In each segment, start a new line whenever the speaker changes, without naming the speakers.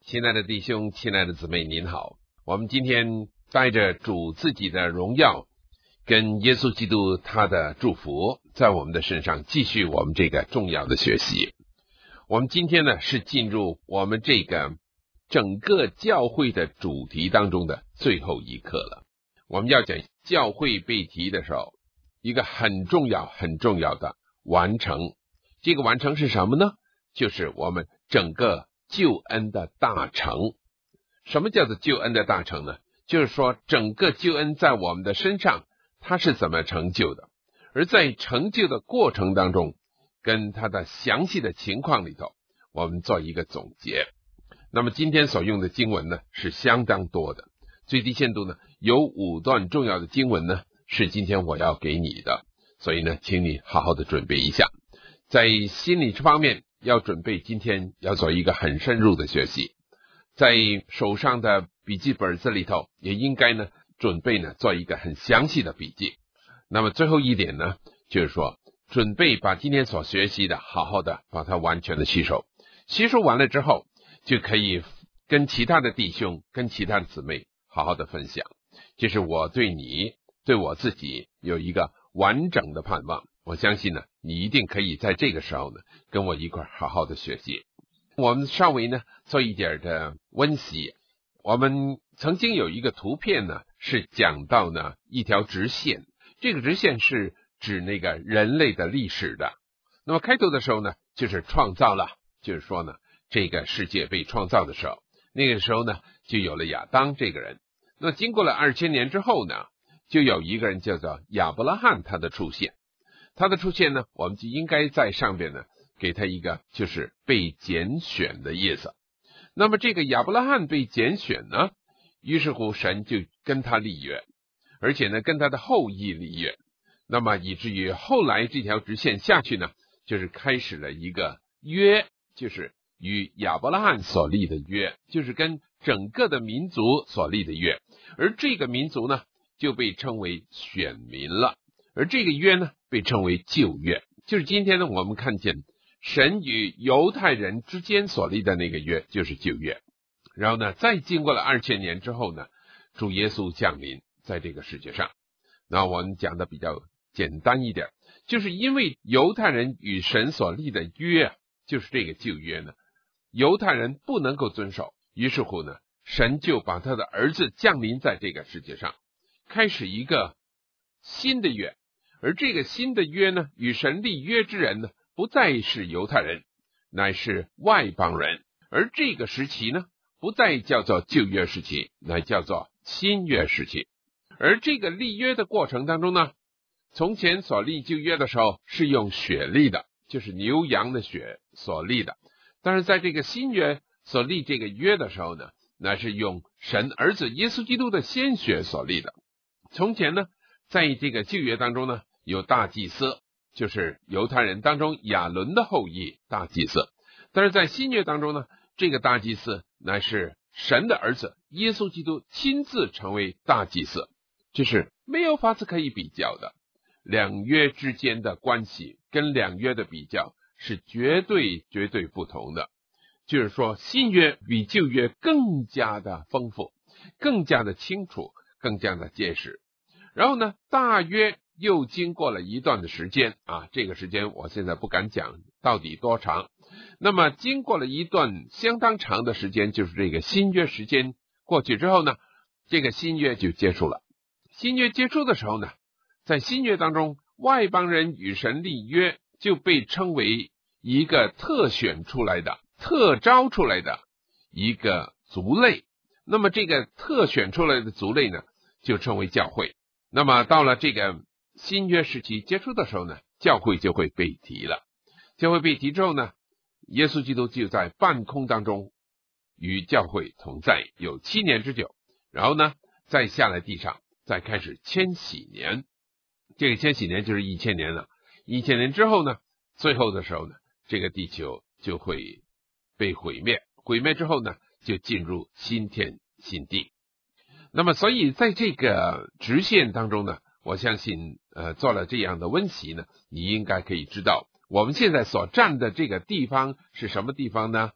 亲爱的弟兄，亲爱的姊妹，您好。我们今天带着主自己的荣耀跟耶稣基督他的祝福，在我们的身上继续我们这个重要的学习。我们今天呢是进入我们这个整个教会的主题当中的最后一课了。我们要讲教会被提的时候，一个很重要的完成。这个完成是什么呢？就是我们整个救恩的大成。什么叫做救恩的大成呢？就是说整个救恩在我们的身上它是怎么成就的，而在成就的过程当中跟它的详细的情况里头，我们做一个总结。那么今天所用的经文呢是相当多的，最低限度呢有5段重要的经文呢是今天我要给你的，所以呢请你好好的准备一下。在心理这方面要准备今天要做一个很深入的学习，在手上的笔记本子里头也应该呢准备呢做一个很详细的笔记。那么最后一点呢，就是说准备把今天所学习的好好的把它完全的吸收完了之后，就可以跟其他的弟兄跟其他的姊妹好好的分享。这是我对你对我自己有一个完整的盼望，我相信呢你一定可以在这个时候呢跟我一块好好的学习。我们稍微呢做一点的温习。我们曾经有一个图片呢是讲到呢一条直线，这个直线是指那个人类的历史的。那么开头的时候呢就是创造了，就是说呢这个世界被创造的时候，那个时候呢就有了亚当这个人。那经过了2000年之后呢，就有一个人叫做亚伯拉罕，他的出现呢，我们就应该在上边呢给他一个就是被拣选的意思。那么这个亚伯拉罕被拣选呢，于是乎神就跟他立约，而且呢跟他的后裔立约。那么以至于后来这条直线下去呢，就是开始了一个约，就是与亚伯拉罕所立的约，就是跟整个的民族所立的约。而这个民族呢就被称为选民了，而这个约呢被称为旧约。就是今天呢我们看见神与犹太人之间所立的那个约就是旧约。然后呢再经过了2000年之后呢，主耶稣降临在这个世界上。那我们讲的比较简单一点，就是因为犹太人与神所立的约就是这个旧约呢，犹太人不能够遵守，于是乎呢神就把他的儿子降临在这个世界上，开始一个新的约。而这个新的约呢，与神立约之人呢不再是犹太人，乃是外邦人。而这个时期呢不再叫做旧约时期，乃叫做新约时期。而这个立约的过程当中呢，从前所立旧约的时候是用血立的，就是牛羊的血所立的。但是在这个新约所立这个约的时候呢，乃是用神儿子耶稣基督的鲜血所立的。从前呢在这个旧约当中呢有大祭司，就是犹太人当中亚伦的后裔大祭司。但是在新约当中呢，这个大祭司乃是神的儿子耶稣基督亲自成为大祭司，这是没有法子可以比较的。两约之间的关系跟两约的比较是绝对不同的。就是说新约比旧约更加的丰富，更加的清楚，更加的结实。然后呢大约又经过了一段的时间啊，这个时间我现在不敢讲到底多长。那么经过了一段相当长的时间，就是这个新约时间过去之后呢，这个新约就结束了。新约结束的时候呢，在新约当中，外邦人与神立约就被称为一个特选出来的、特招出来的一个族类。那么这个特选出来的族类呢，就称为教会。那么到了这个新约时期结束的时候呢，教会就会被提了。教会被提之后呢，耶稣基督就在半空当中与教会同在，有7年之久。然后呢再下来地上，再开始千禧年。这个千禧年就是1000年了。1000年之后呢，最后的时候呢，这个地球就会被毁灭。毁灭之后呢，就进入新天新地。那么所以在这个直线当中呢，我相信做了这样的温习呢，你应该可以知道我们现在所站的这个地方是什么地方呢？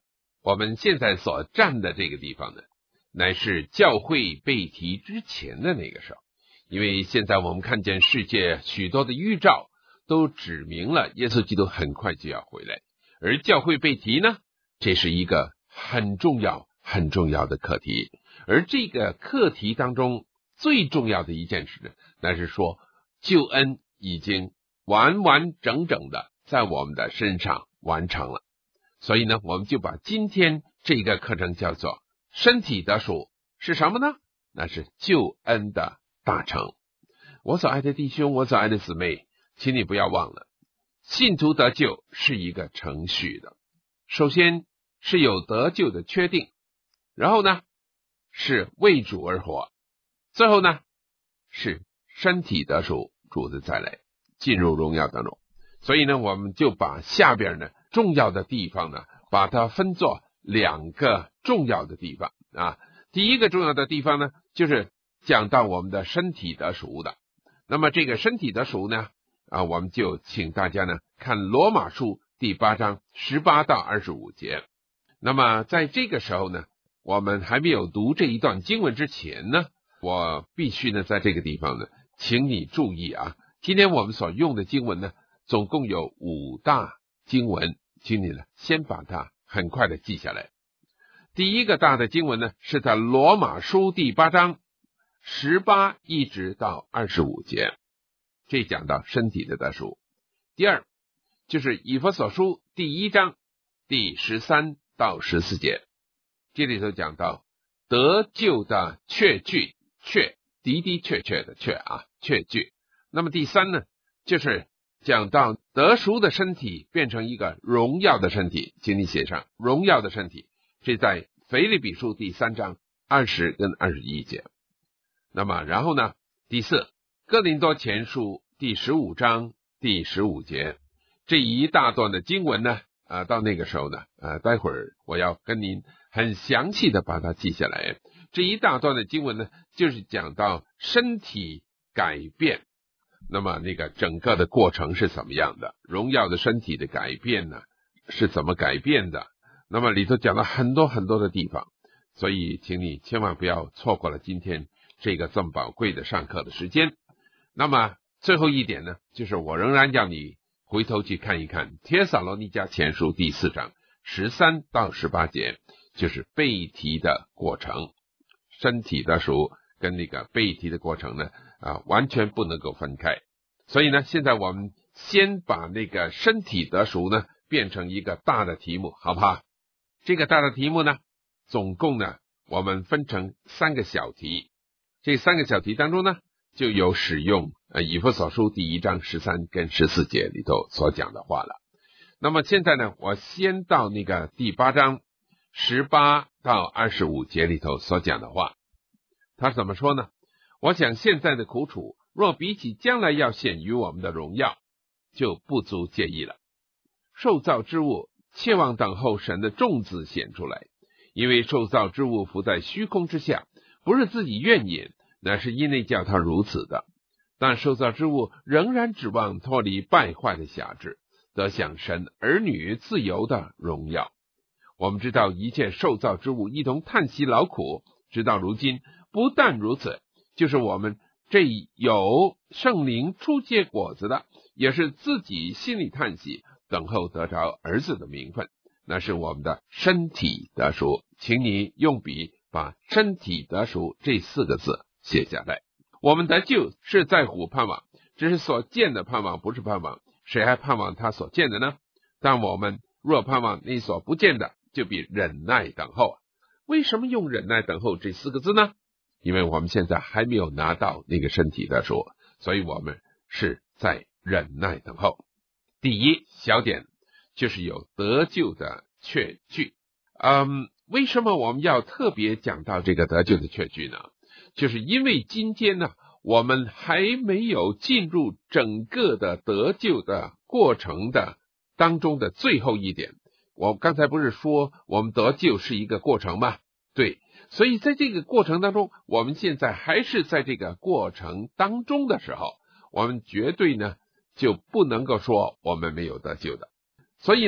我们现在所站的这个地方呢，乃是教会被提之前的那个时候。因为现在我们看见世界许多的预兆都指明了耶稣基督很快就要回来，而教会被提呢，这是一个很重要很重要的课题。而这个课题当中最重要的一件事呢，那是说救恩已经完完整整的在我们的身上完成了。所以呢，我们就把今天这个课程叫做身体得赎是什么呢？那是救恩的大成。我所爱的弟兄，我所爱的姊妹，请你不要忘了，信徒得救是一个程序的。首先是有得救的确定，然后呢是为主而活，最后呢是身体得赎，主的再来，进入荣耀当中。所以呢，我们就把下边呢重要的地方呢，把它分作两个重要的地方啊。第一个重要的地方呢，就是讲到我们的身体得赎的。那么这个身体得赎呢，我们就请大家呢看罗马书第8章18到25节。那么在这个时候呢，我们还没有读这一段经文之前呢，我必须呢在这个地方呢，请你注意啊，今天我们所用的经文呢，总共有5大经文，请你呢先把它很快的记下来。第一个大的经文呢，是在罗马书第8章18一直到25节，这讲到身体的得赎。第二就是以弗所书第1章第13到14节，这里头讲到得救的确据，确的的确确的确啊，确据。那么第三呢，就是讲到得赎的身体变成一个荣耀的身体，请你写上荣耀的身体，这在腓立比书第3章20跟21节。那么然后呢，第四哥林多前书第15章第15节，这一大段的经文呢，到那个时候呢，待会儿我要跟您很详细的把它记下来。这一大段的经文呢，就是讲到身体改变，那么那个整个的过程是怎么样的，荣耀的身体的改变呢是怎么改变的，那么里头讲了很多很多的地方，所以请你千万不要错过了今天这个这么宝贵的上课的时间。那么最后一点呢，就是我仍然让你回头去看一看帖撒罗尼迦前书第4章13到18节，就是被提的过程。身体得赎跟那个被提的过程呢，完全不能够分开。所以呢，现在我们先把那个身体得赎呢变成一个大的题目，好不好？这个大的题目呢，总共呢我们分成3个小题。这3个小题当中呢，就有使用以弗所书第1章13跟14节里头所讲的话了。那么现在呢，我先到那个第8章18到25节里头所讲的话，他怎么说呢？我想现在的苦楚，若比起将来要显于我们的荣耀，就不足介意了。受造之物切望等候神的众子显出来，因为受造之物伏在虚空之下，不是自己愿意，乃是因为叫他如此的。但受造之物仍然指望脱离败坏的辖制，得享神儿女自由的荣耀。我们知道一切受造之物一同叹息劳苦，直到如今。不但如此，就是我们这有圣灵初结果子的，也是自己心里叹息，等候得着儿子的名分，那是我们的身体得赎。请你用笔把身体得赎这4个字写下来。我们得救是在乎盼望，只是所见的盼望不是盼望，谁还盼望他所见的呢？但我们若盼望你所不见的，就必忍耐等候。为什么用忍耐等候这4个字呢？因为我们现在还没有拿到那个身体的赎，所以我们是在忍耐等候。第一小点就是有得救的确据。为什么我们要特别讲到这个得救的确据呢？就是因为今天呢，我们还没有进入整个的得救的过程的当中的最后一点。我刚才不是说我们得救是一个过程吗？对，所以在这个过程当中，我们现在还是在这个过程当中的时候，我们绝对呢就不能够说我们没有得救的。所以呢，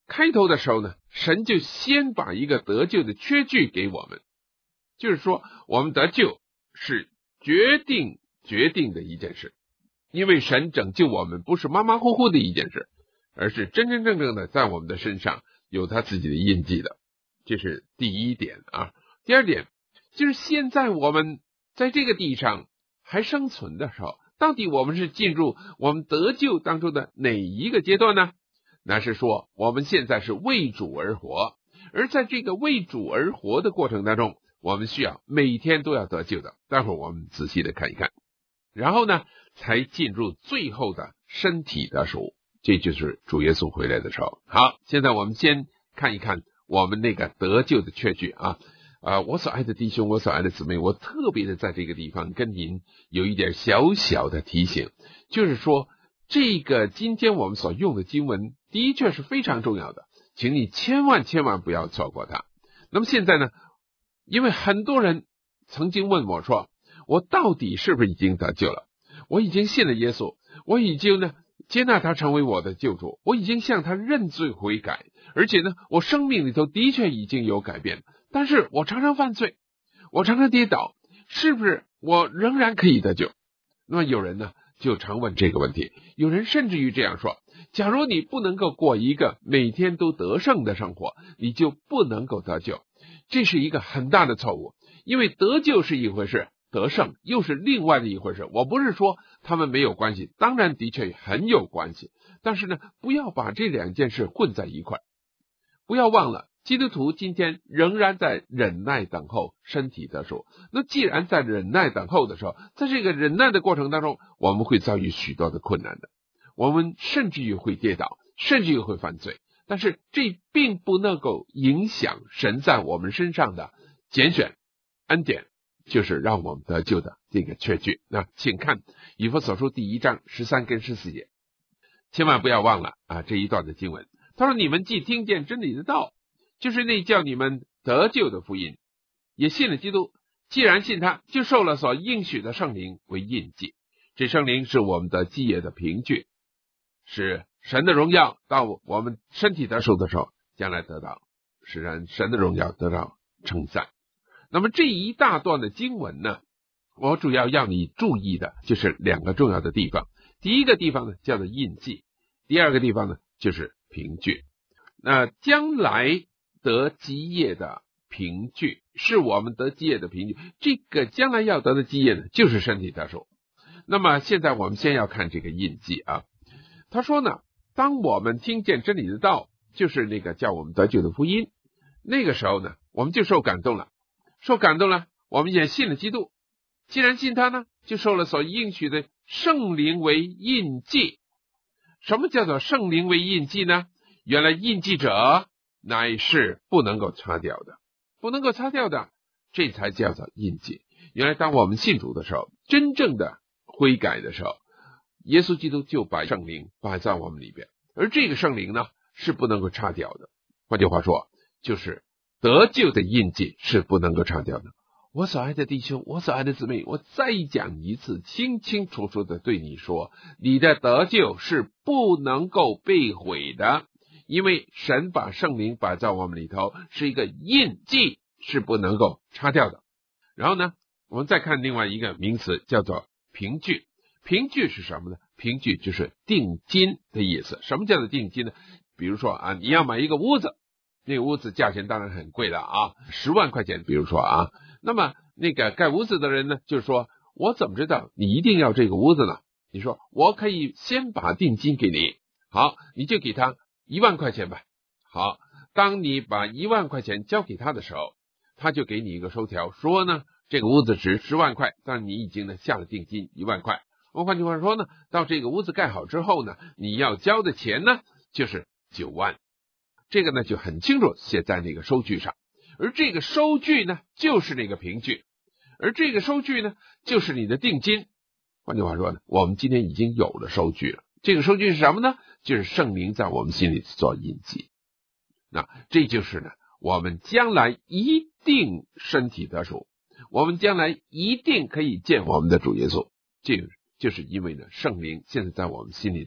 开头的时候呢，神就先把一个得救的确据给我们，就是说我们得救是决定的一件事，因为神拯救我们不是马马虎虎的一件事，而是真真正正的在我们的身上有他自己的印记的。这是第一点啊。第二点就是现在我们在这个地上还生存的时候，到底我们是进入我们得救当中的哪一个阶段呢？那是说我们现在是为主而活，而在这个为主而活的过程当中，我们需要每天都要得救的。待会儿我们仔细的看一看，然后呢才进入最后的身体得赎，这就是主耶稣回来的时候。好，现在我们先看一看我们那个得救的确据啊。我所爱的弟兄，我所爱的姊妹，我特别的在这个地方跟您有一点小小的提醒，就是说这个今天我们所用的经文的确是非常重要的，请你千万不要错过它。那么现在呢，因为很多人曾经问我说，我到底是不是已经得救了？我已经信了耶稣，我已经呢接纳他成为我的救主，我已经向他认罪悔改，而且呢我生命里头的确已经有改变，但是我常常犯罪，我常常跌倒，是不是我仍然可以得救？那么有人呢就常问这个问题，有人甚至于这样说，假如你不能够过一个每天都得胜的生活，你就不能够得救。这是一个很大的错误，因为得救是一回事，得胜又是另外的一回事。我不是说他们没有关系，当然的确很有关系，但是呢不要把这两件事混在一块。不要忘了，基督徒今天仍然在忍耐等候身体得赎。那既然在忍耐等候的时候，在这个忍耐的过程当中，我们会遭遇许多的困难的，我们甚至于会跌倒，甚至于会犯罪，但是这并不能够影响神在我们身上的拣选恩典，就是让我们得救的这个确据。那请看以弗所书第1章13跟14节，千万不要忘了这一段的经文。他说，你们既听见真理的道，就是那叫你们得救的福音，也信了基督，既然信他，就受了所应许的圣灵为印记。这圣灵是我们的基业的凭据，是神的荣耀到我们身体得赎的时候将来得到，使神的荣耀得到称赞。那么这一大段的经文呢，我主要要你注意的就是两个重要的地方。第一个地方呢叫做印记，第二个地方呢就是凭据。那将来得基业的凭据是我们得基业的凭据，这个将来要得的基业呢就是身体得赎。那么现在我们先要看这个印记啊。他说呢，当我们听见真理的道，就是那个叫我们得救的福音，那个时候呢我们就受感动了，我们也信了基督，既然信他呢，就受了所应许的圣灵为印记。什么叫做圣灵为印记呢？原来印记者乃是不能够擦掉的，这才叫做印记。原来当我们信主的时候，真正的悔改的时候，耶稣基督就把圣灵摆在我们里边，而这个圣灵呢是不能够擦掉的。换句话说，就是得救的印记是不能够擦掉的。我所爱的弟兄，我所爱的姊妹，我再讲一次，清清楚楚的对你说，你的得救是不能够被毁的，因为神把圣灵摆在我们里头，是一个印记，是不能够擦掉的。然后呢，我们再看另外一个名词，叫做凭据。凭据是什么呢？凭据就是定金的意思。什么叫做定金呢？比如说你要买一个屋子，那个屋子价钱当然很贵了10万块钱，比如说那么那个盖屋子的人呢，就是说，我怎么知道你一定要这个屋子呢？你说我可以先把定金给你，好，你就给他1万块钱吧。好，当你把1万块钱交给他的时候，他就给你一个收条，说呢这个屋子值10万块，但你已经呢下了定金1万块。换句话说呢，到这个屋子盖好之后呢，你要交的钱呢就是9万。这个呢就很清楚写在那个收据上，而这个收据呢就是那个凭据，而这个收据呢就是你的定金。换句话说呢，我们今天已经有了收据了。这个收据是什么呢？就是圣灵在我们心里做印记。那这就是呢，我们将来一定身体得赎，我们将来一定可以见我们的主耶稣。这个就是因为呢，圣灵现在在我们心里的呢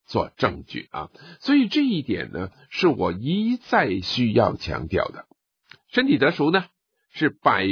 做证据啊。所以这一点呢，是我一再需要强调的。身体得赎呢，是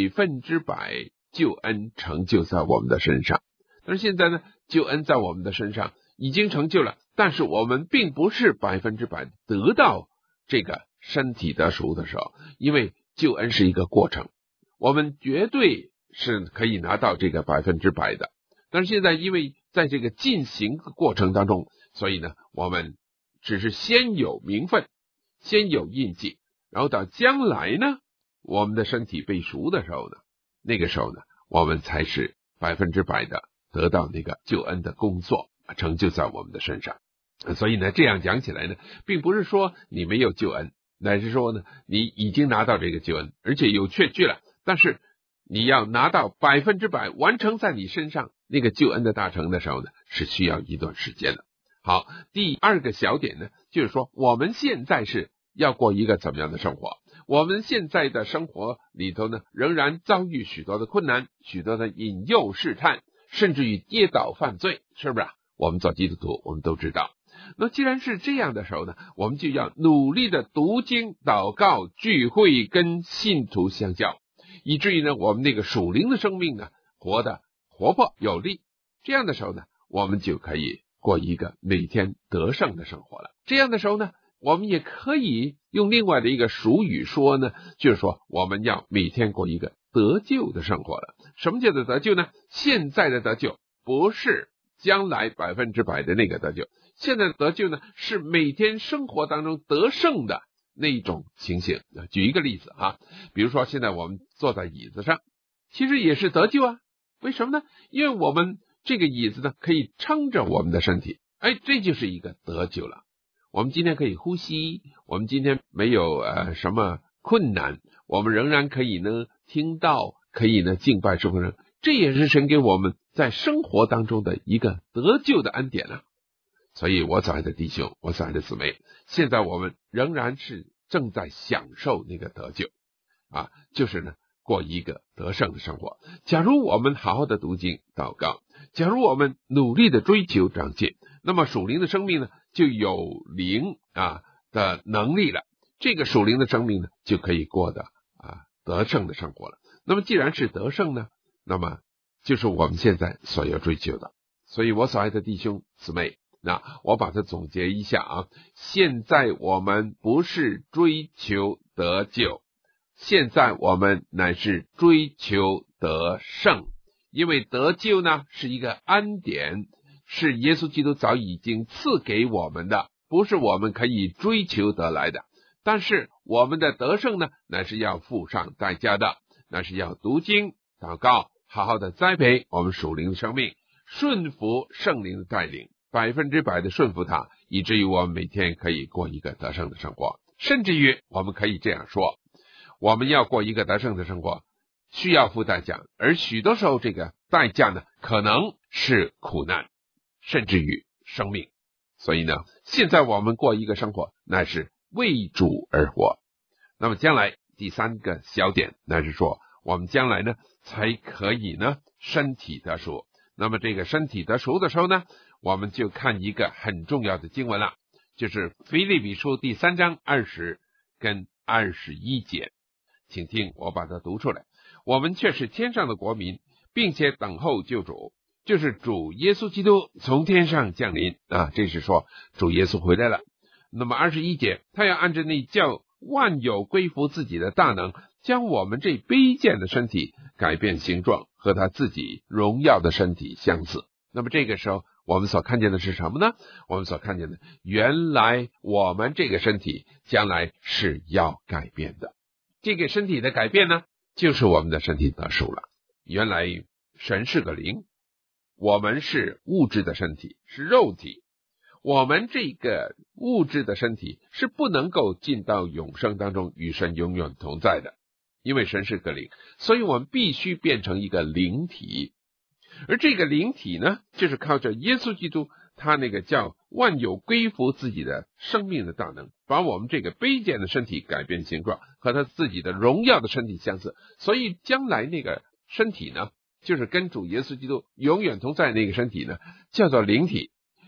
100%救恩成就在我们的身上。但是现在呢，救恩在我们的身上已经成就了，但是我们并不是100%得到这个身体得赎的时候，因为救恩是一个过程，我们绝对是可以拿到这个100%的。但是现在因为在这个进行的过程当中，所以呢，我们只是先有名分，先有印记，然后到将来呢，我们的身体被赎的时候呢，那个时候呢，我们才是100%的得到那个救恩的工作成就在我们的身上。所以呢，这样讲起来呢，并不是说你没有救恩，乃是说呢，你已经拿到这个救恩，而且有确据了，但是你要拿到100%完成在你身上那个救恩的大成的时候呢，是需要一段时间的。好，第二个小点呢，就是说我们现在是要过一个怎么样的生活？我们现在的生活里头呢，仍然遭遇许多的困难，许多的引诱试探，甚至于跌倒犯罪，是不是？我们做基督徒，我们都知道。那既然是这样的时候呢，我们就要努力的读经、祷告、聚会，跟信徒相交，以至于呢，我们那个属灵的生命呢，活得活泼有力。这样的时候呢，我们就可以过一个每天得胜的生活了。这样的时候呢，我们也可以用另外的一个俗语说呢，就是说我们要每天过一个得救的生活了。什么叫做得救呢？现在的得救不是将来100%的那个得救，现在的得救呢，是每天生活当中得胜的那一种情形。举一个例子啊，比如说现在我们坐在椅子上，其实也是得救啊。为什么呢？因为我们这个椅子呢，可以撑着我们的身体，这就是一个得救了。我们今天可以呼吸，我们今天没有什么困难，我们仍然可以呢听到，可以呢敬拜圣父，这也是神给我们在生活当中的一个得救的恩典啊。所以我所爱的弟兄，我所爱的姊妹，现在我们仍然是正在享受那个得救啊，就是呢过一个得胜的生活。假如我们好好的读经祷告，假如我们努力的追求长进，那么属灵的生命呢就有灵的能力了，这个属灵的生命呢就可以过得得胜的生活了。那么既然是得胜呢，那么就是我们现在所要追求的。所以我所爱的弟兄姊妹，那我把它总结一下啊，现在我们不是追求得救，现在我们乃是追求得胜。因为得救呢是一个恩典，是耶稣基督早已经赐给我们的，不是我们可以追求得来的。但是我们的得胜呢，乃是要付上代价的，那是要读经祷告，好好的栽培我们属灵的生命，顺服圣灵的带领，100%的顺服他，以至于我们每天可以过一个得胜的生活。甚至于我们可以这样说，我们要过一个得胜的生活需要付代价，而许多时候这个代价呢，可能是苦难，甚至于生命。所以呢，现在我们过一个生活，乃是为主而活。那么将来第三个小点，乃是说我们将来呢才可以呢身体得赎。那么这个身体得赎的时候呢，我们就看一个很重要的经文了，就是腓立比书第3章20跟21节。请听我把它读出来。我们却是天上的国民，并且等候救主，就是主耶稣基督从天上降临这是说主耶稣回来了。那么21节，他要按着那叫万有归服自己的大能，将我们这卑贱的身体改变形状，和他自己荣耀的身体相似。那么这个时候我们所看见的是什么呢？我们所看见的，原来我们这个身体将来是要改变的。这个身体的改变呢，就是我们的身体得赎了。原来神是个灵，我们是物质的身体，是肉体。我们这个物质的身体是不能够进到永生当中与神永远同在的，因为神是个灵，所以我们必须变成一个灵体。而这个灵体呢，就是靠着耶稣基督他那个叫万有归服自己的生命的大能，把我们这个卑贱的身体改变形状，和他自己的荣耀的身体相似。所以将来那个身体呢，就是跟主耶稣基督永远同在那个身体呢，叫做灵体。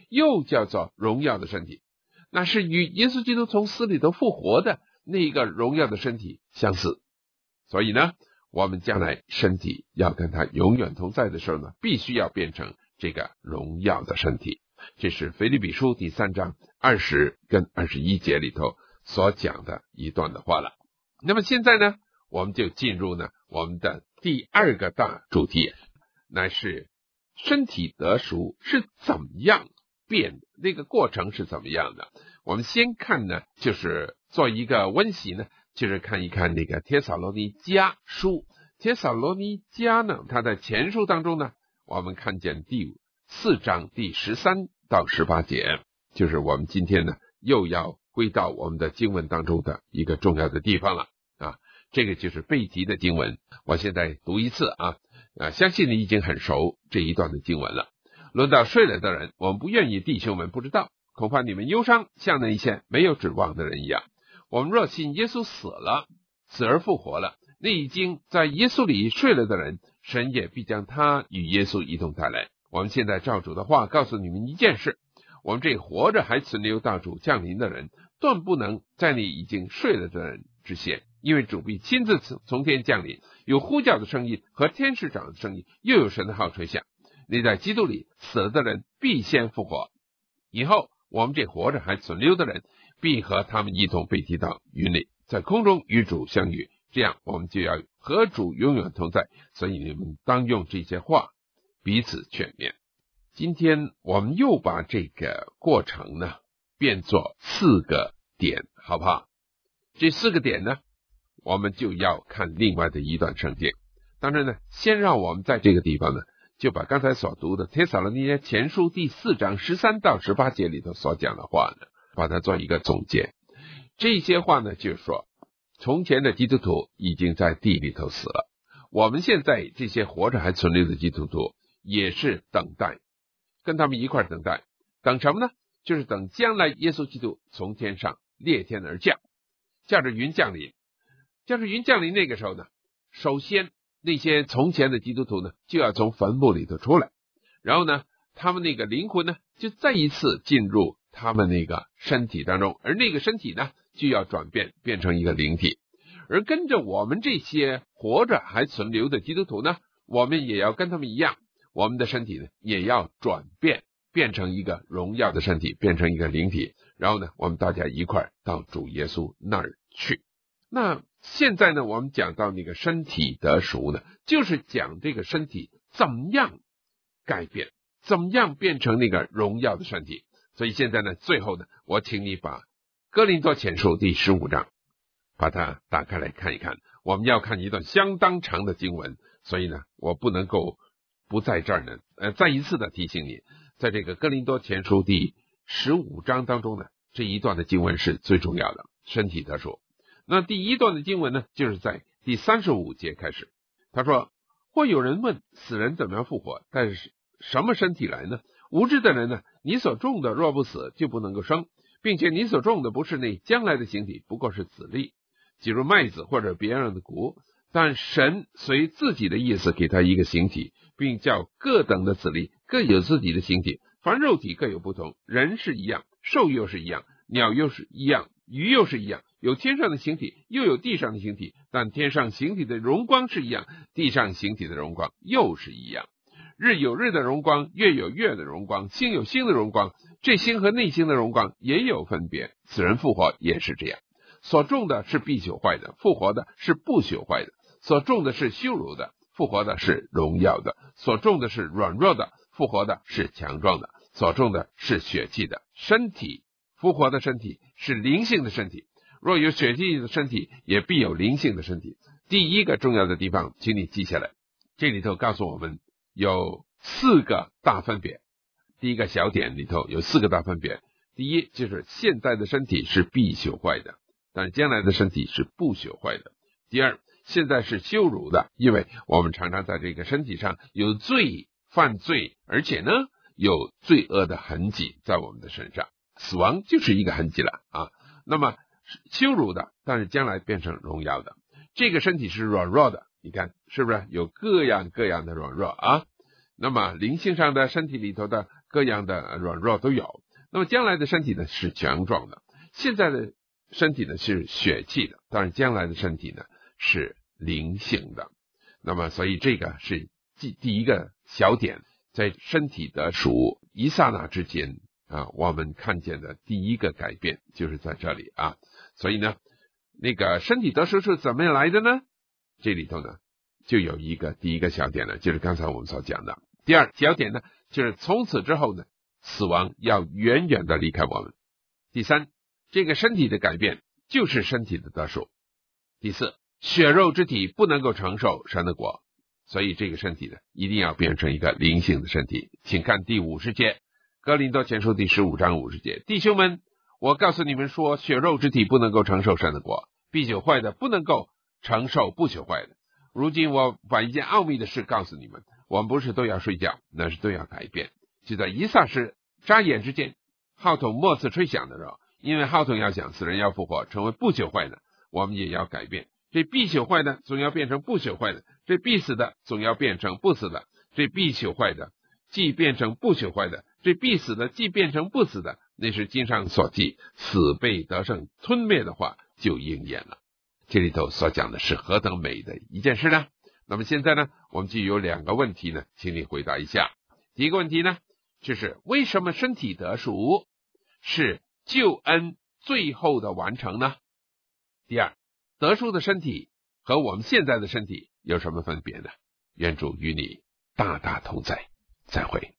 又叫做荣耀的身体，那是与耶稣基督从死里头复活的那一个荣耀的身体相似。所以呢，我们将来身体要跟他永远同在的时候呢，必须要变成这个荣耀的身体。这是腓立比书第3章20跟21节里头所讲的一段的话了。那么现在呢，我们就进入呢我们的第2个大主题，乃是身体得赎是怎么样变的，那个过程是怎么样的。我们先看呢，就是做一个温习呢，就是看一看那个帖撒罗尼迦书。帖撒罗尼迦呢，它在前书当中呢，我们看见第4章第13到18节，就是我们今天呢又要归到我们的经文当中的一个重要的地方了啊。这个就是背题的经文，我现在读一次啊，相信你已经很熟这一段的经文了。论到睡了的人，我们不愿意弟兄们不知道，恐怕你们忧伤，像那一些没有指望的人一样。我们若信耶稣死了，死而复活了，那已经在耶稣里睡了的人，神也必将他与耶稣一同带来。我们现在照主的话告诉你们一件事，我们这活着还存留到主降临的人，断不能在你已经睡了的人之前，因为主必亲自从天降临，有呼叫的声音和天使长的声音，又有神的号吹响。你在基督里死了的人必先复活，以后我们这活着还存留的人必和他们一同被提到云里，在空中与主相遇，这样我们就要和主永远同在。所以你们当用这些话彼此劝勉。今天我们又把这个过程呢变作4个点，好不好？这4个点呢，我们就要看另外的一段圣经。当然呢，先让我们在这个地方呢，就把刚才所读的帖撒罗尼迦前书第4章13到18节里头所讲的话呢，把它做一个总结。这些话呢，就是说从前的基督徒已经在地里头死了，我们现在这些活着还存留的基督徒也是等待，跟他们一块等待，等什么呢？就是等将来耶稣基督从天上裂天而降，驾着云降临。驾着云降临那个时候呢，首先那些从前的基督徒呢就要从坟墓里头出来，然后呢他们那个灵魂呢就再一次进入他们那个身体当中，而那个身体呢就要转变变成一个灵体。而跟着我们这些活着还存留的基督徒呢，我们也要跟他们一样，我们的身体呢也要转变，变成一个荣耀的身体，变成一个灵体，然后呢我们大家一块到主耶稣那儿去。那现在呢我们讲到那个身体得赎呢，就是讲这个身体怎么样改变，怎么样变成那个荣耀的身体。所以现在呢，最后呢，我请你把哥林多前书第15章把它打开来看一看。我们要看一段相当长的经文，所以呢我不能够不在这儿呢再一次的提醒你，在这个哥林多前书第15章当中呢，这一段的经文是最重要的，身体得赎。那第一段的经文呢，就是在第35节开始，他说，或有人问死人怎么样复活，但是什么身体来呢？无知的人呢，你所种的若不死就不能够生，并且你所种的不是那将来的形体，不过是子粒，即如麦子或者别样的谷，但神随自己的意思给他一个形体，并叫各等的子粒各有自己的形体，凡肉体各有不同，人是一样，兽又是一样，鸟又是一样，鱼又是一样，有天上的形体，又有地上的形体，但天上形体的荣光是一样，地上形体的荣光又是一样。日有日的荣光，月有月的荣光，星有星的荣光，这星和那星的荣光也有分别。此人复活也是这样，所种的是必朽坏的，复活的是不朽坏的；所种的是羞辱的，复活的是荣耀的；所种的是软弱的，复活的是强壮的；所种的是血气的。身体复活的身体是灵性的身体，若有血气的身体，也必有灵性的身体。第一个重要的地方请你记下来，这里头告诉我们有4个大分别。第一个小点里头有4个大分别。第一，就是现在的身体是必朽坏的，但将来的身体是不朽坏的。第二，现在是羞辱的，因为我们常常在这个身体上有犯罪，而且呢有罪恶的痕迹在我们的身上，死亡就是一个痕迹了啊。那么羞辱的，但是将来变成荣耀的。这个身体是软弱的，你看是不是有各样各样的软弱啊？那么灵性上的身体里头的各样的软弱都有。那么将来的身体呢是强壮的，现在的身体呢是血气的，当然将来的身体呢是灵性的。那么所以这个是第一个小点，在身体的属一刹那之间我们看见的第一个改变就是在这里啊。所以呢，那个身体得赎是怎么样来的呢？这里头呢就有第一个小点呢，就是刚才我们所讲的。第二小点呢，就是从此之后呢，死亡要远远的离开我们。第三，这个身体的改变就是身体的得赎。第四，血肉之体不能够承受神的国，所以这个身体呢一定要变成一个灵性的身体。请看第50节，哥林多前书第15章50节，弟兄们，我告诉你们说，血肉之体不能够承受神的国，必朽坏的不能够承受不朽坏的。如今我把一件奥秘的事告诉你们，我们不是都要睡觉，那是都要改变。就在一霎时眨眼之间，号筒末次吹响的时候，因为号筒要讲死人要复活，成为不朽坏的，我们也要改变。这必朽坏的总要变成不朽坏的，这必死的总要变成不死的，这必朽坏的既变成不朽坏的，这必死的既变成不死的，那是经上所记死被得胜吞灭的话就应验了。这里头所讲的是何等美的一件事呢？那么现在呢，我们就有2个问题呢，请你回答一下。第一个问题呢，就是为什么身体得赎是救恩最后的完成呢？第二，得赎的身体和我们现在的身体有什么分别呢？愿主与你大大同在，再会。